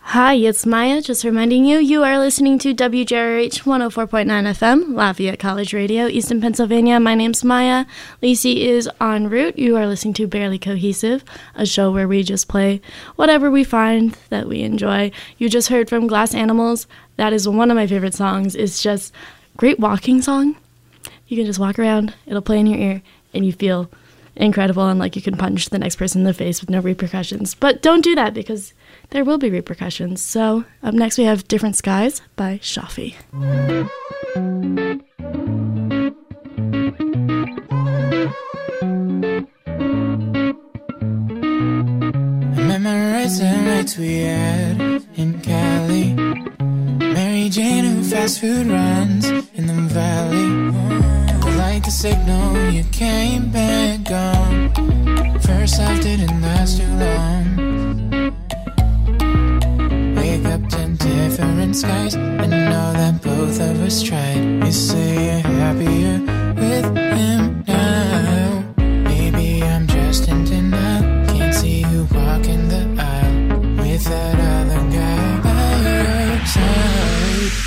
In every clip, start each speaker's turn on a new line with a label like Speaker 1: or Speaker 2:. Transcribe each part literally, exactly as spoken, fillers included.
Speaker 1: Hi, it's Maya, just reminding you, you are listening to W J R H one oh four point nine F M, Lafayette College Radio, Easton, Pennsylvania. My name's Maya. Lacey is en route. You are listening to Barely Cohesive, a show where we just play whatever we find that we enjoy. You just heard from Glass Animals. That is one of my favorite songs. It's just a great walking song. You can just walk around, it'll play in your ear, and you feel incredible and like you can punch the next person in the face with no repercussions. But don't do that because there will be repercussions. So up next we have Different Skies by Shafi.
Speaker 2: I memorized the nights we had in Cali. Mary Jane who fast food runs in the valley. Like a signal, you came back on. First love didn't last too long. Wake up to different skies and know that both of us tried. You say you're happier with him now. Maybe I'm just in denial. Can't see you walking the aisle with that other guy by your side.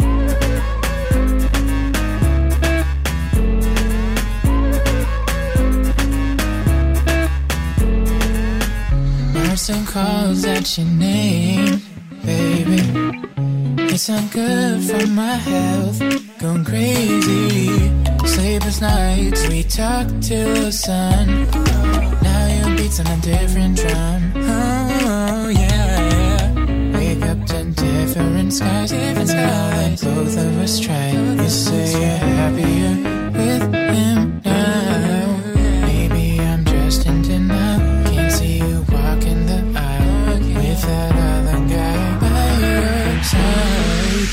Speaker 2: And calls that you name, baby. It's not good for my health. Going crazy. Sleepless nights, we talk till the sun. Now your beats on a different drum. Oh yeah. Wake up to different skies. And now that both of us tried. You say you're happier with him now. Maybe I'm just in denial. Can't see you walking the aisle with that other guy by your side.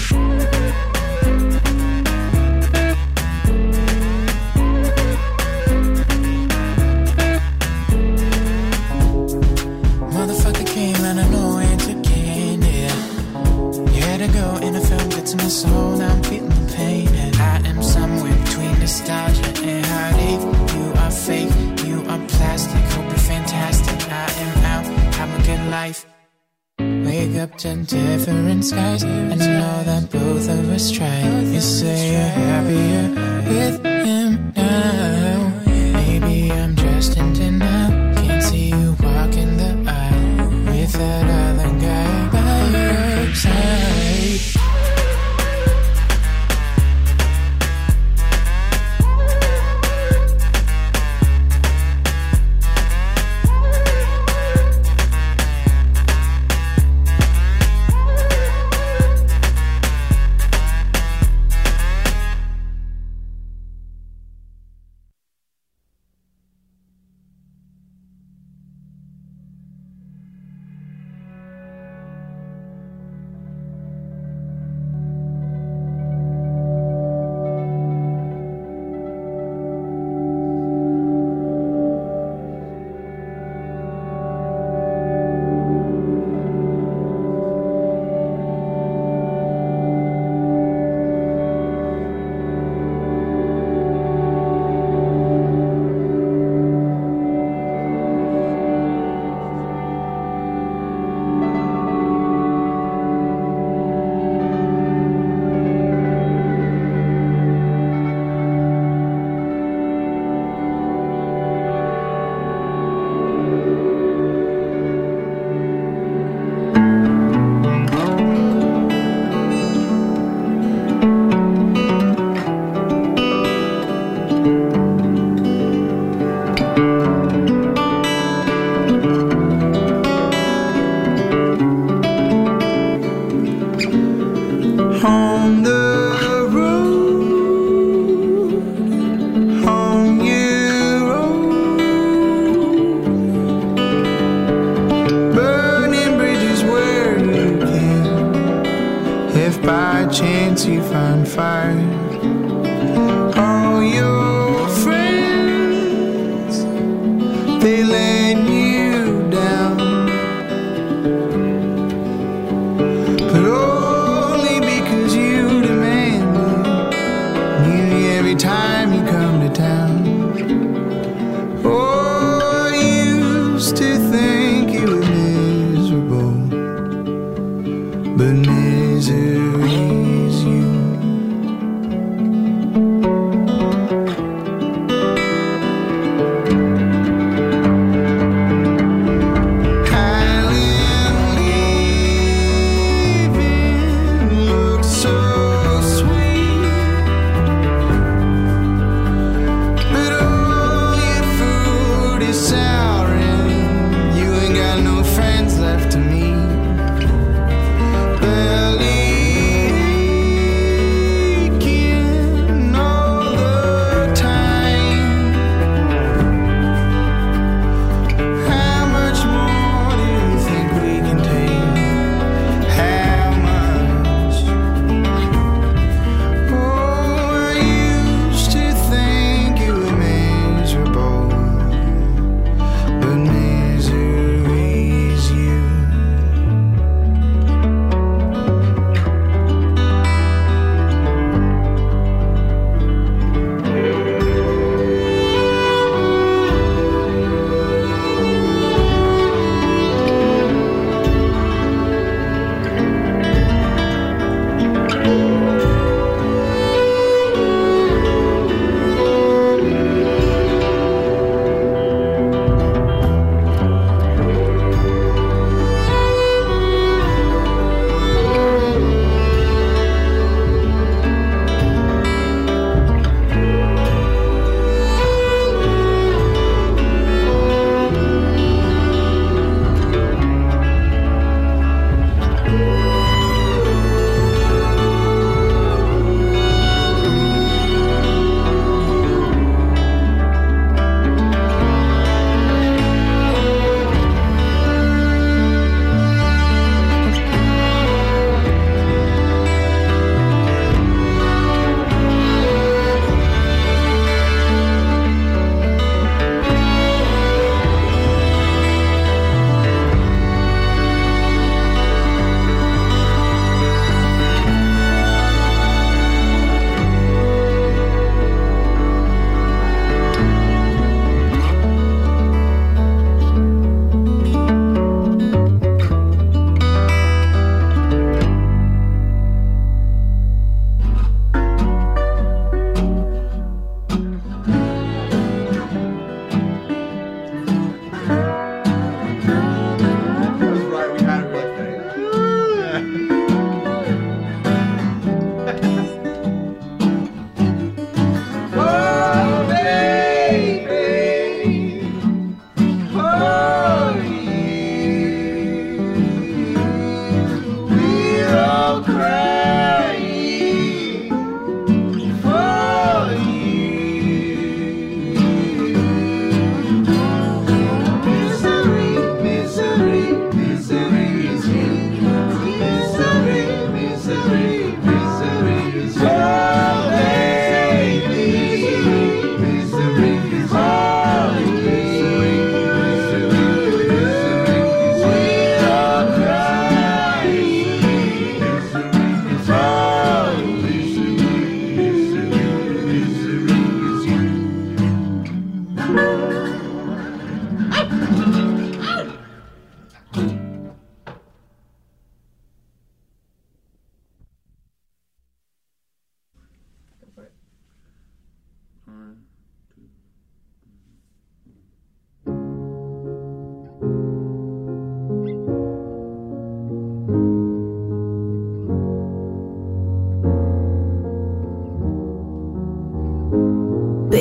Speaker 2: Motherfucker came out of nowhere and took candy. You had to go and I felt good to my soul. Now I'm feeling the pain and I am somewhere between nostalgia and heartache. You are fake, you are plastic. Hope you're fantastic. I am out, have a good life. Wake up to different skies and know that both of us tried. You say you're happier with him now. Maybe I'm just in denial. Can't see you walking the aisle with that other guy by your side.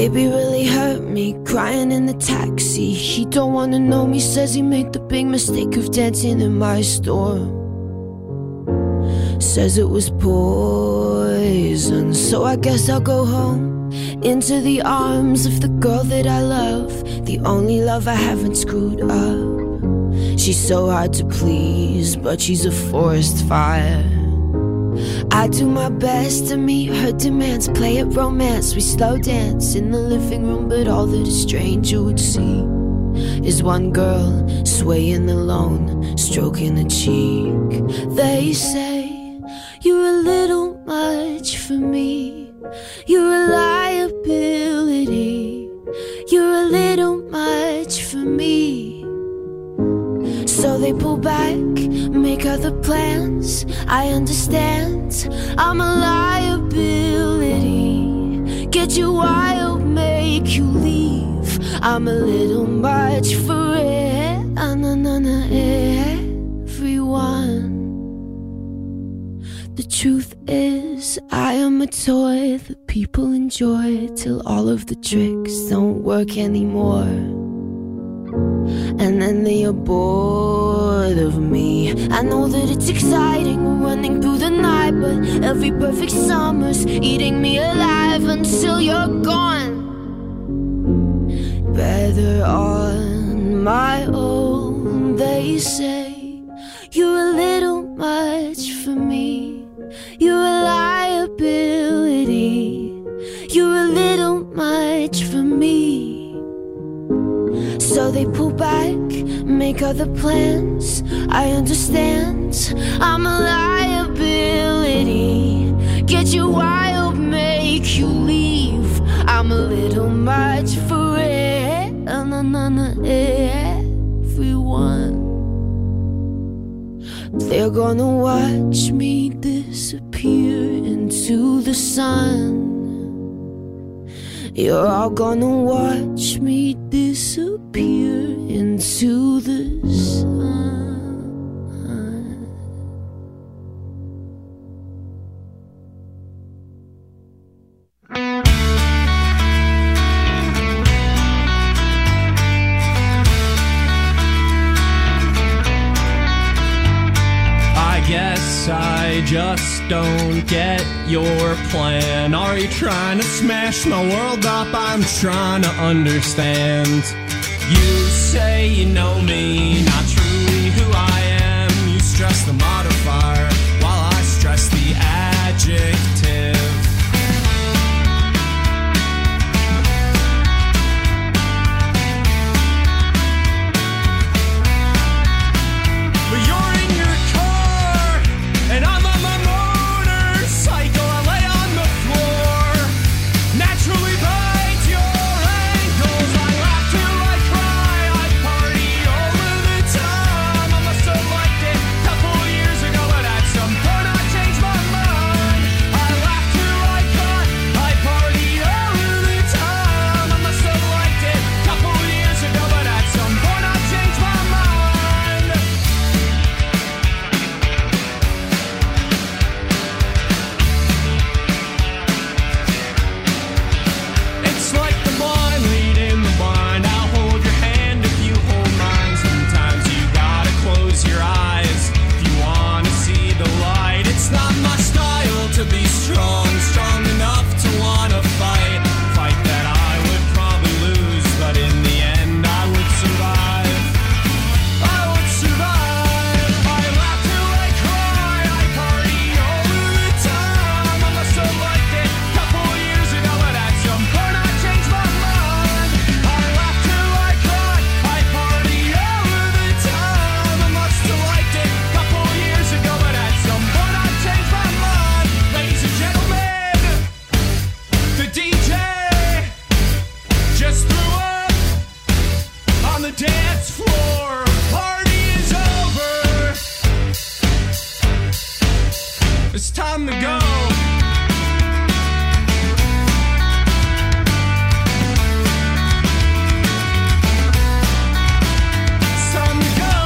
Speaker 3: Baby really hurt me, crying in the taxi. He don't wanna know me, says he made the big mistake of dancing in my store. Says it was poison, so I guess I'll go home, into the arms of the girl that I love, the only love I haven't screwed up. She's so hard to please, but she's a forest fire. I do my best to meet her demands, play at romance, we slow dance in the living room, but all that a stranger would see is one girl swaying alone, stroking a cheek. They say, you're a little much for me, you're a liability, you're a little much for me. So they pull back, make other plans. I understand, I'm a liability. Get you wild, make you leave. I'm a little much for it, uh, na, na, na, everyone. The truth is, I am a toy that people enjoy till all of the tricks don't work anymore. And then they are bored of me. I know that it's exciting, we're running through the night, but every perfect summer's eating me alive until you're gone. Better on my own, they say. You're a little much for me, you're a liability, you're a little much for me. So they pull back, make other plans. I understand, I'm a liability. Get you wild, make you leave. I'm a little much for it, uh, na, na, na, everyone. They're gonna watch me disappear into the sun. You're all gonna watch me disappear into the sun.
Speaker 4: I guess I just don't get your plan. Are you trying to smash my world up? I'm trying to understand. You say you know me, not truly who I am. You stress the modifier while I stress the adjective. But you're in your car and I'm on my motorcycle. I lay on the floor, naturally bite your ankles. I laugh till I cry, I party all of the time. I must have liked it a couple years ago, but at some point I changed my mind. I laugh till I cry, I party all of the time. I must have liked it a couple years ago, but at some point I changed my mind. It's like the blind leading the blind. I'll hold your hand if you hold mine. Sometimes you gotta close your eyes if you wanna see the light. It's not my style to be strong, strong enough to wanna fight. Fight that I would probably lose, but in the end I would survive. I would survive. I laugh till I cry, I party all of the time. I must have liked it a couple years ago, but at some point I changed my mind. I laugh till I cry, I party all of the time. I must have liked it a couple years ago, but at some point I changed my mind. Ladies and gentlemen, the D J just threw up on the dance floor. Party is over. It's time to go. It's time to go.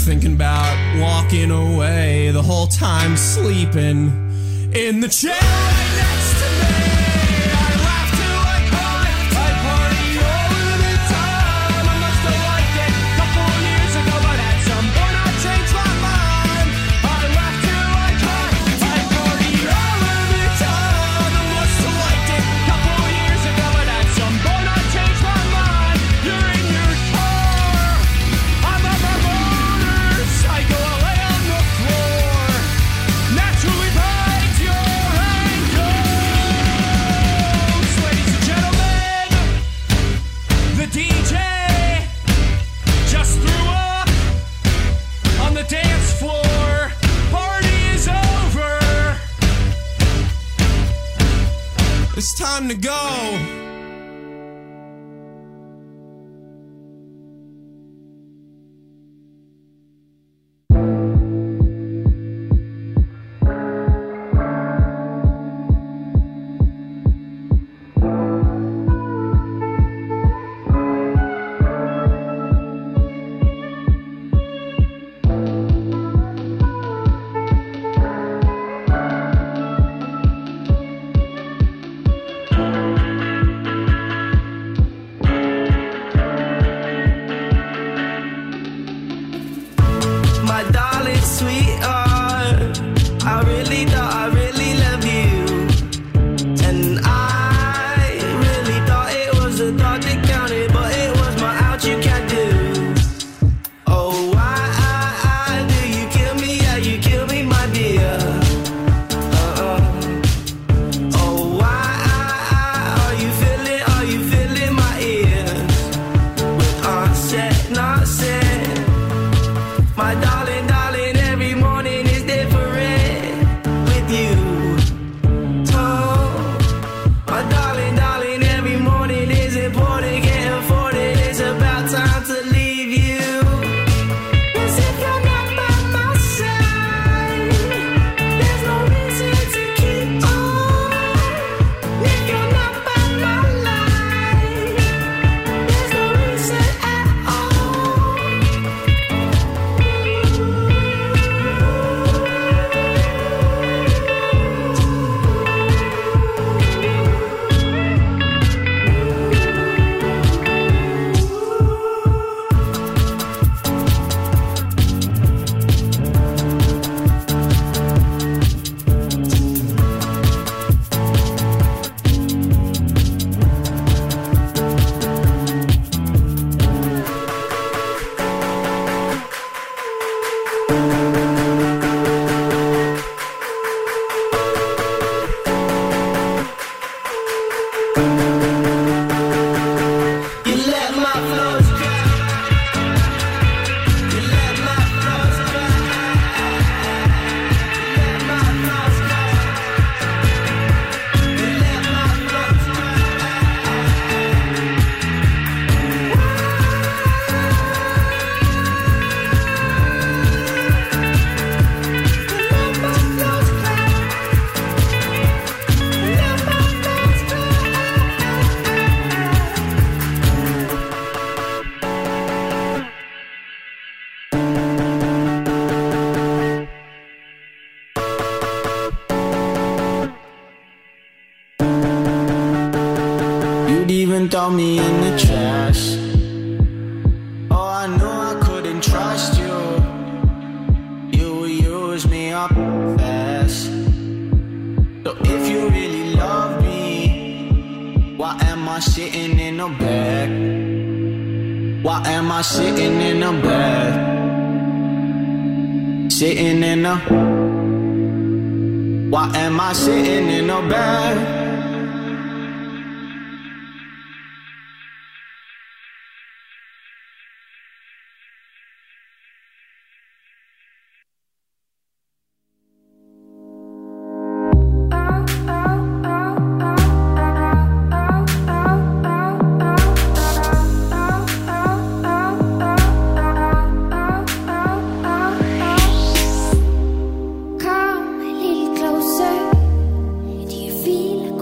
Speaker 4: thinking about walking away, the whole time sleeping in the chair right next to me. I laugh till I cry, I party all of the time. I must have liked it a couple years ago, but at some point I changed my mind. I laugh till I cry, I party all of the time. I must have liked it a couple years ago, but at some point I changed my mind. You're in your car, I'm on my motorcycle, I lay on the floor, naturally bites your ankles. Ladies and gentlemen, the D J just threw up on the dance floor. Party is over. It's time to go.
Speaker 5: My darling sweetheart, I really thought I really love you, and I really thought it was the thought that counted, but it was my out you can't do. Oh, why, I, I, do you kill me? Yeah, you kill me, my dear. Uh-uh. Oh, why, I, I, are you feeling, are you feeling my ears? With onset, not said. My darling, darling, every morning is different with you. Oh, my darling, darling, every morning is important, can't afford it. It's about time to leave you. 'Cause if you're not by my side, there's no reason to keep on. If you're not by my life, there's no reason at all. You let my flows dry. You let my flows dry. You let my flows dry. You let my flows dry. You'd even throw me in the trash. Oh, I knew I couldn't trust you. You would use me up fast. So if you really love me, why am I sitting in the bed? Why am I sitting in the bed? Sitting in the. Why am I sitting in the bed?
Speaker 3: Come a little closer. Do you feel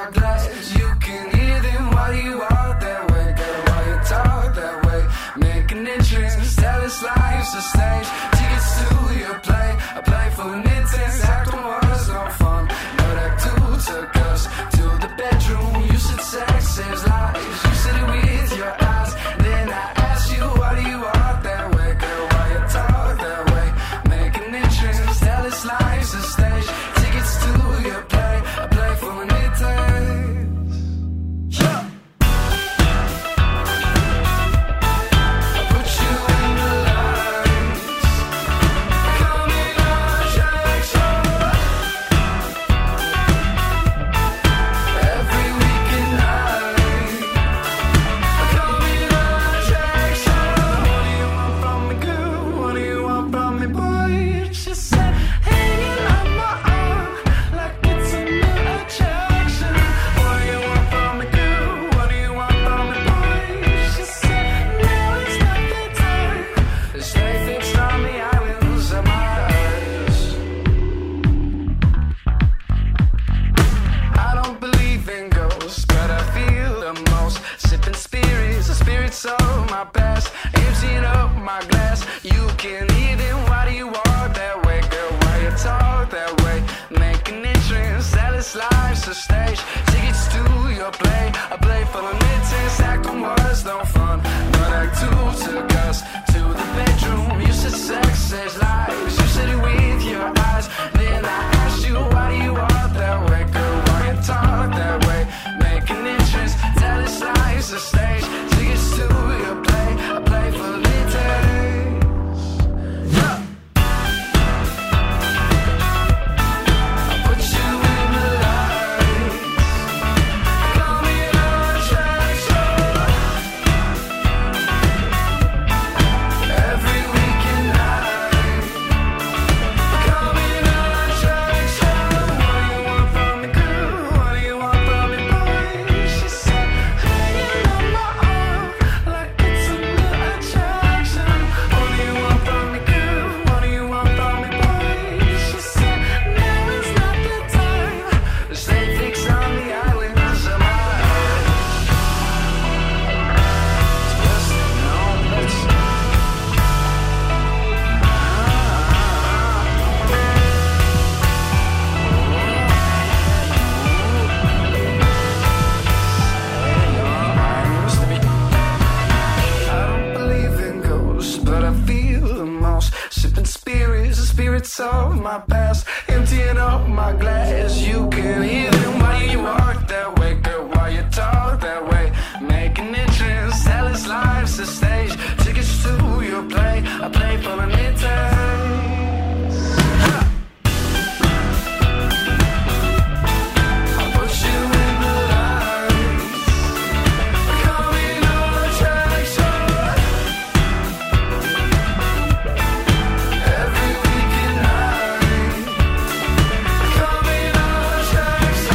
Speaker 6: my glass. You can hear them while you walk that way, girl, while you talk that way. Make an entrance, tell us life's a stage. Tickets to your play, a play full of intense. Act one was no fun, but act two took us to the bedroom. You said sex saves lives, you said it with your eyes. Then I asked you, why do you walk that way, girl, why you talk that way. Make an entrance, tell us life's a stage. Tickets to your play, a play full of intense. Yeah. I put you in the lights, coming attraction. Every weekend night, coming attraction. What do you want from me, girl? What do you want from me, boy? She said, hanging on my arm like it's a new attraction. What do you want from me, girl? What do you want from me, boy? She said, now is not the time to stay fixed on the islands of my eyes. I don't believe in ghosts, but I feel the most. Sipping spirits, the spirits of my past. Emptying up my glass. You can hear them. Why do you walk that way, girl? Why you talk that way? Make an entrance, tell us life's a stage. Tickets to your play, a play full of intense. Act one was no fun, but act two took us to the bedroom. You said sex saves lives, you said it with your eyes. Then I asked you, why do you walk that way, girl? Why you talk that way? Make an entrance, tell us life's a stage. Tickets to your play, a play full of intense. Yeah. I put you in the lights, coming attraction. Every weekend night, coming attraction. What do you want from me, girl? What do you want from me, boy? She said, hanging on my arm like it's a new attraction. What do you want from me, girl? What do you want from me, boy? She said, now is not the time to stay fixed on the islands of my eyes. Just know that's I don't believe in ghosts, but I feel the most. Sipping spirits, the spirits of my past. Emptying up my glass. You can hear them. Why you walk that way, girl? Why you talk that way? Make an entrance, tell us life's a stage. Tickets to your play, a play full of intense. I put you in the lights, coming attraction. Every weekend night, coming attraction.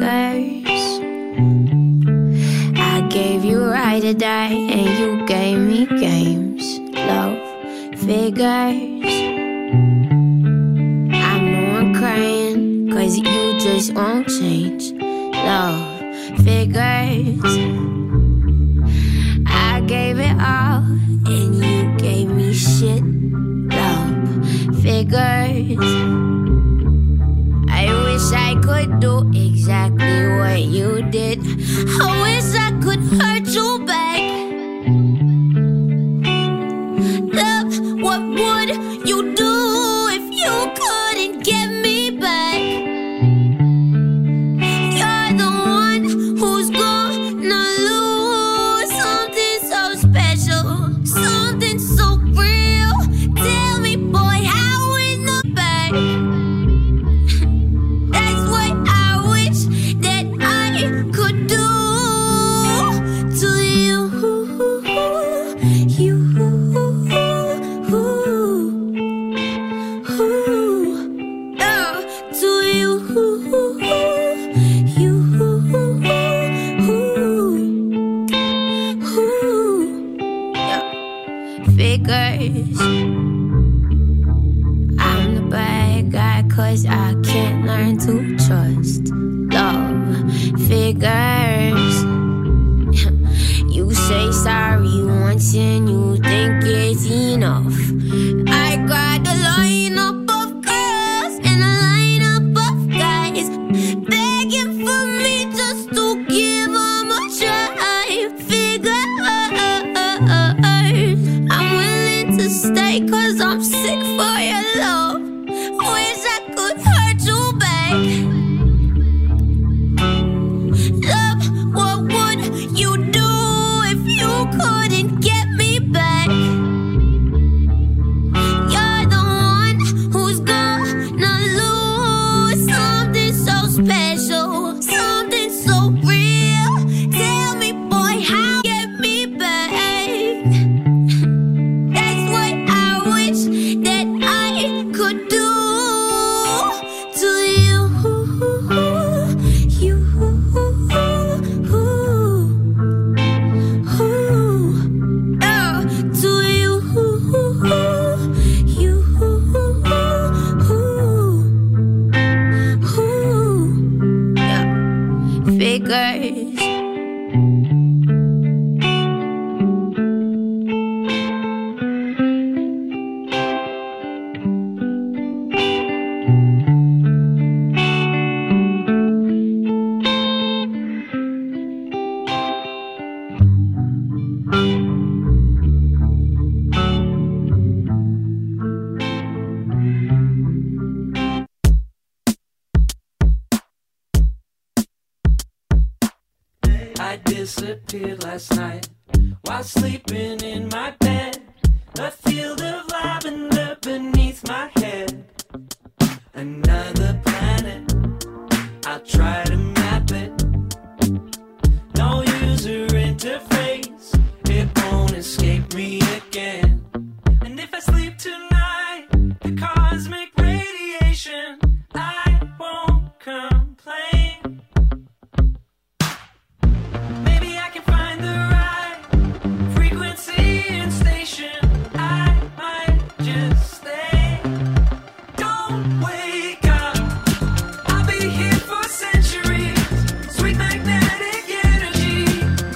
Speaker 3: figures. I gave you right to die and you gave me games. Love figures. I know I'm crying, cause you just won't change. Love figures. I gave it all and you gave me shit. Love figures. I wish I could do exactly what you did. I wish I could hurt you back. Love, what would you do if you couldn't get me back? You're the one who's gonna lose something so special, something so real. Tell me, boy, how in the back? That's what I wish that I could do to you. You. Figures. I'm the bad guy cause I can't learn to trust. Love figures. You say sorry once and you think it's enough. I got a lineup of girls and a lineup of guys begging for me just to give them a try. Figures. I'm willing to stay cause I'm sick for your love. Wish I could hurt you back. Love, what would you do if you couldn't get me back? You're the one who's gonna lose something so special, something so real. Tell me, boy, how get me back? That's what I wish that I could do to you. You. Oh, to you. You. Yeah. Figures.
Speaker 7: I disappeared last night while sleeping in my bed. A field of lavender beneath my head. Another planet, I'll try to map it. No user interface, it won't escape me again. And if I sleep tonight, the cosmic radiation, I won't complain. Maybe I can find the right frequency and station. I might just stay. Don't wake up, I'll be here for centuries. Sweet magnetic energy.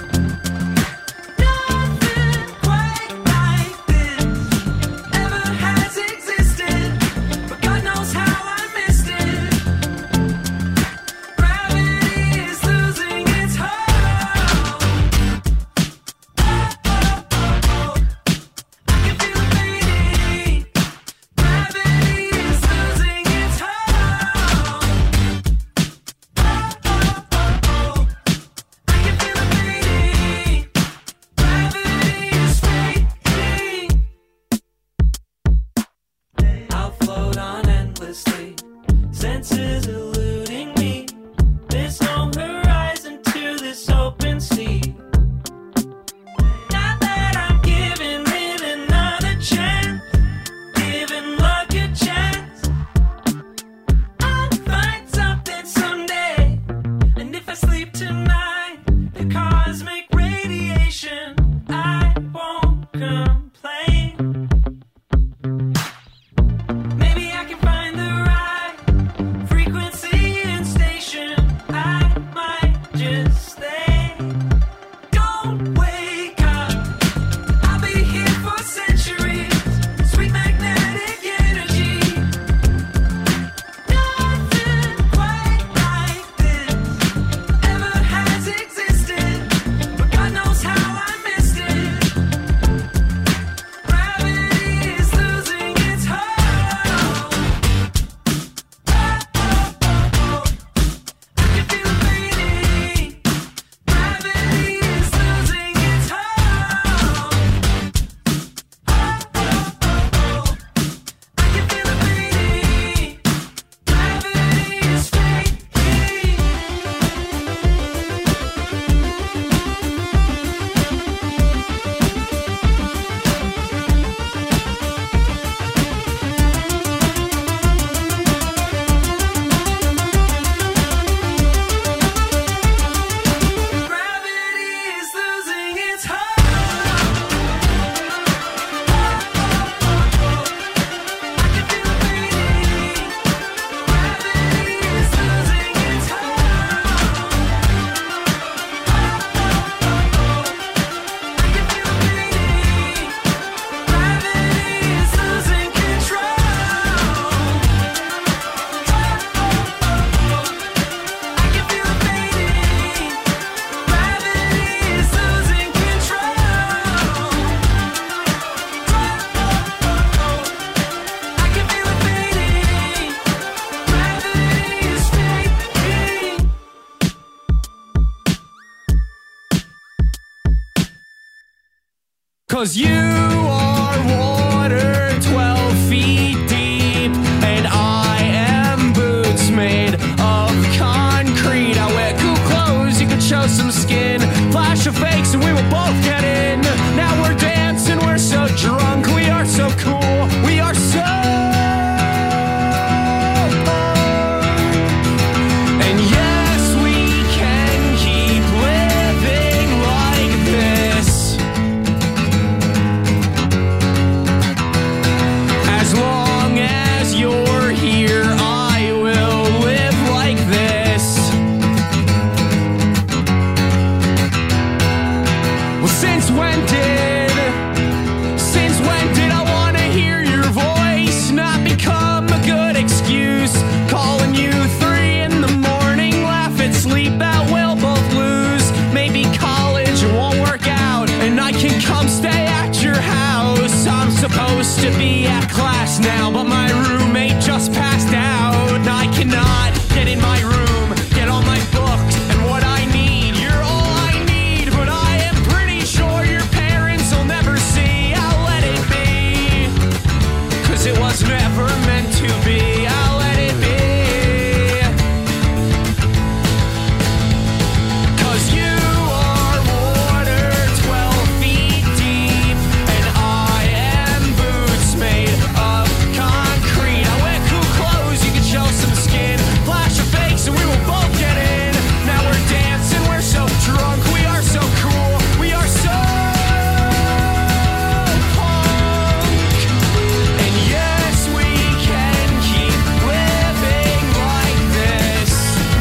Speaker 7: Nothing quite like this ever has existed, but God knows how I missed it. Gravity is losing its hold. Oh, oh, oh, oh. I can feel it fading. Gravity is losing its hold. Oh, oh, oh, oh. I can feel it fading. Gravity is fading. I'll float on endlessly, senses eluding me. There's no horizon to this open sea. Now that I'm giving it another chance, giving luck a chance, I'll find something someday. And
Speaker 4: 'cause you are water twelve feet deep, and I am boots made of concrete. I wear cool clothes, you can show some skin, flash of fakes and we will both get in. Now we're dancing, we're so drunk, we are so cool, we are so. And yes, we can keep living like this, as long as you're here, I will live like this. Well, since when did, since when did I want to hear your voice not become a good excuse? Calling you three in the morning, laugh at sleep that we'll both lose. Maybe college won't work out, and I can come stay at your house. I'm supposed to be at class now, but my roommate just passed out. I cannot get in my room, get all my books and what I need. You're all I need, but I am pretty sure your parents will never see. I'll let it be, 'cause it was never meant to be. I'll let it be, 'cause you are water twelve feet deep, and I am boots made of concrete. I wear cool clothes, you can show some skin, flash of fakes and we will both get in. Now we're dancing, we're so drunk, we are so cool, we are so punk. And yes, we can keep living like this,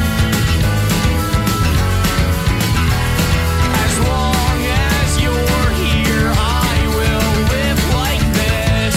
Speaker 4: as long as you're here, I will live like this.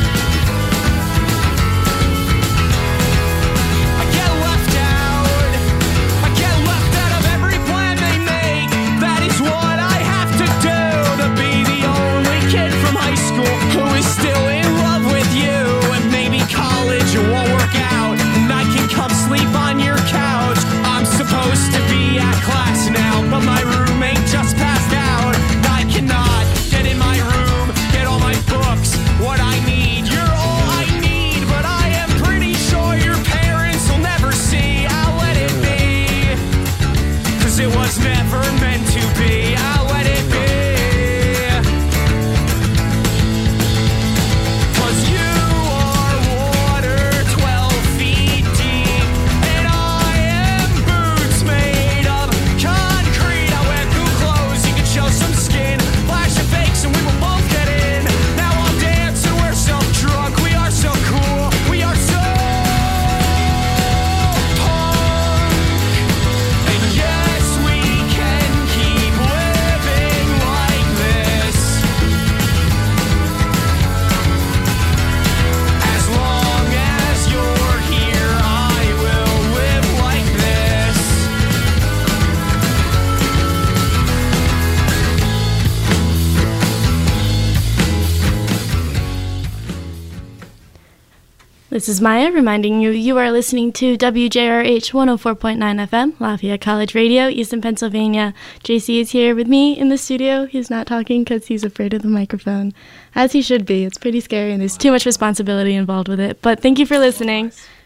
Speaker 4: I get left out, I get left out of every plan they make. That is what I have to do, to be the only kid from high school who is still in love with you. And maybe college won't work out, and I can come sleep on your couch. I'm supposed to be at class now, but my roommate just passed out. I cannot get in my room, get all my books, what I need. You're all I need, but I am pretty sure your parents will never see. I'll let it be, 'cause it was never meant to be. I'll let it be, 'cause you are water twelve feet deep, and I am boots made of concrete. I wear cool clothes, you can show some skin, flash of fakes and we will both get in. Now I'm dancing, we're so drunk, we are so cool, we are so punk. And yes, we can keep living like this, as long as you're here, I will live like this.
Speaker 1: This is Maya reminding you you are listening to W J R H one oh four point nine F M, Lafayette College Radio, Easton, Pennsylvania. J C is here with me in the studio. He's not talking because he's afraid of the microphone, as he should be. It's pretty scary and there's too much responsibility involved with it. But thank you for listening.